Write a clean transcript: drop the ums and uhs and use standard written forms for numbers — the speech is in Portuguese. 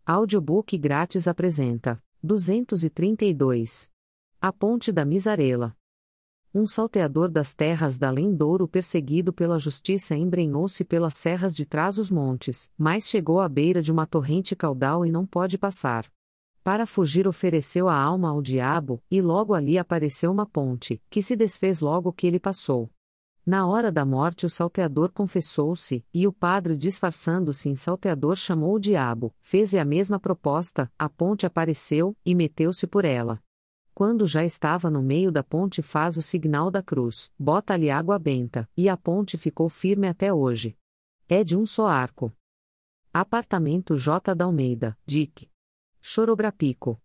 Audiobook grátis apresenta 232. A Ponte da Misarela. Um salteador das terras da Lendouro perseguido pela justiça embrenhou-se pelas serras de Trás-os-Montes, mas chegou à beira de uma torrente caudal e não pode passar. Para fugir ofereceu a alma ao diabo, e logo ali apareceu uma ponte, que se desfez logo que ele passou. Na hora da morte o salteador confessou-se, e o padre disfarçando-se em salteador chamou o diabo, fez-lhe a mesma proposta, a ponte apareceu, e meteu-se por ela. Quando já estava no meio da ponte faz o sinal da cruz, bota-lhe água benta, e a ponte ficou firme até hoje. É de um só arco. Apartamento J. d'Almeida, Dic. Chorobrapico.